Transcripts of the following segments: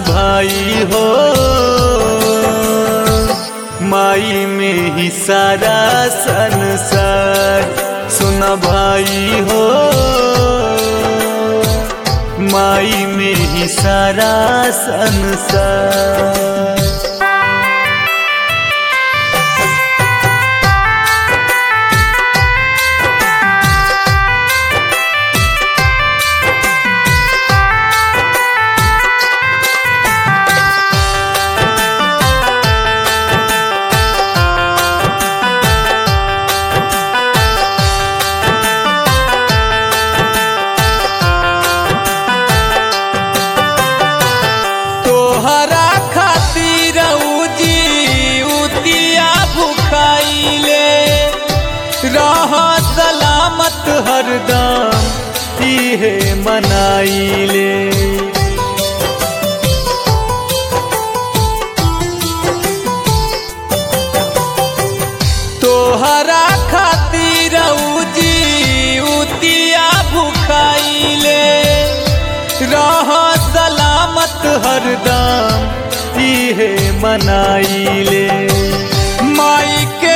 भाई हो, माई में ही सारा संसार। सुन भाई हो, माई में ही सारा संसार। रहा सलामत हरदम इहे मनाइले। तोहरा खातिर उतिया भुखाइले, रहा सलामत हरदम इहे मनाइले। माई के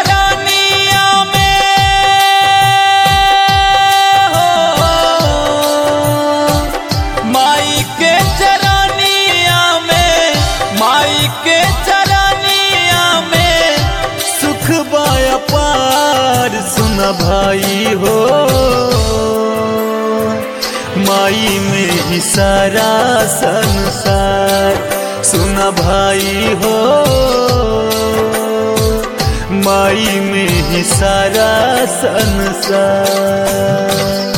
सुन भाई हो, माई में ही सारा संसार। सुन भाई हो, माई में ही सारा संसार।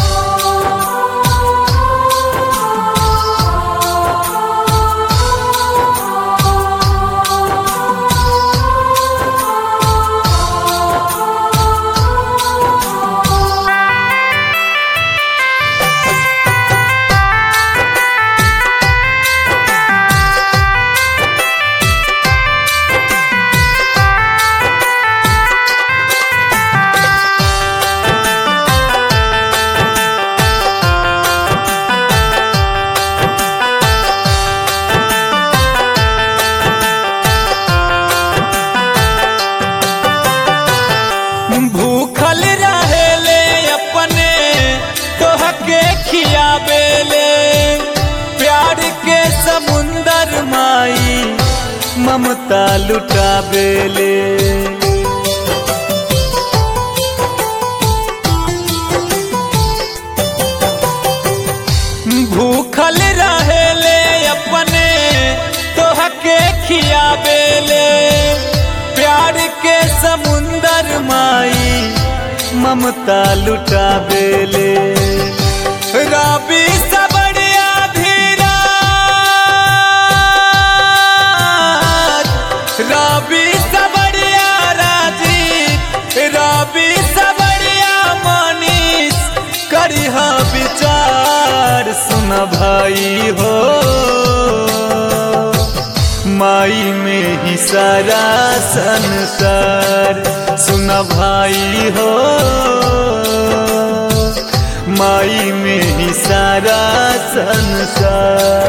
भूखल रहेले अपने तोहके खियाबेले, प्यार के समुंदर माई ममता लुटाबेले। भूखल रहेले अपने तोहके खियाबेले, प्यार के समुंदर माई ममता लुटाबेले। रवि सबड़िया धीरज, रवि सबड़िया राजीव, रवि सबड़िया मनीष, करिहा विचार। सुन भाई हो, माई में ही सारा संसार। सुन भाई हो, माई में ही सारा संसार।